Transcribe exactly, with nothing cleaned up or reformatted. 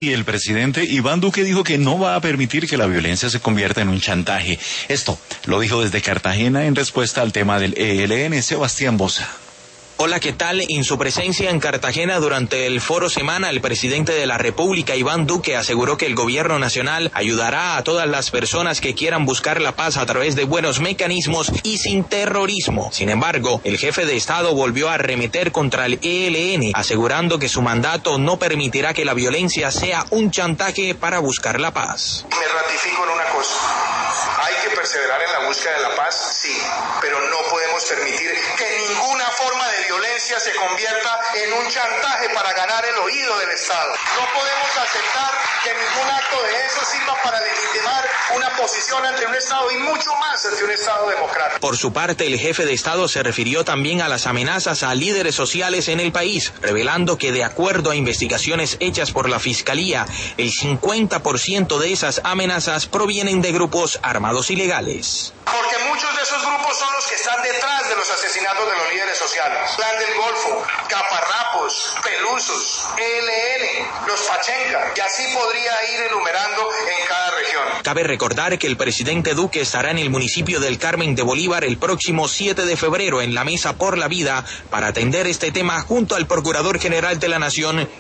Y el presidente Iván Duque dijo que no va a permitir que la violencia se convierta en un chantaje. Esto lo dijo desde Cartagena en respuesta al tema del E L N. Sebastián Boza. Hola, ¿qué tal? En su presencia en Cartagena durante el Foro Semana, el presidente de la República, Iván Duque, aseguró que el gobierno nacional ayudará a todas las personas que quieran buscar la paz a través de buenos mecanismos y sin terrorismo. Sin embargo, el jefe de Estado volvió a arremeter contra el E L N, asegurando que su mandato no permitirá que la violencia sea un chantaje para buscar la paz. Me ratifico en una cosa. Hay que perseverar en la búsqueda de la paz, sí, pero no podemos permitir que ninguna forma de violencia se convierta en un chantaje para ganar el oído del Estado. No podemos aceptar que ningún acto de eso sirva para legitimar una posición ante un Estado y mucho más ante un Estado democrático. Por su parte, el jefe de Estado se refirió también a las amenazas a líderes sociales en el país, revelando que de acuerdo a investigaciones hechas por la Fiscalía, el cincuenta por ciento de esas amenazas provienen de grupos armados ilegales. Porque muchos de esos grupos son los que están detrás de los asesinatos de los líderes sociales. Plan del Golfo, Caparrapos, Pelusos, E L N, los Pachenca, y así podría ir enumerando en cada región. Cabe recordar que el presidente Duque estará en el municipio del Carmen de Bolívar el próximo siete de febrero en la Mesa por la Vida para atender este tema junto al Procurador General de la Nación,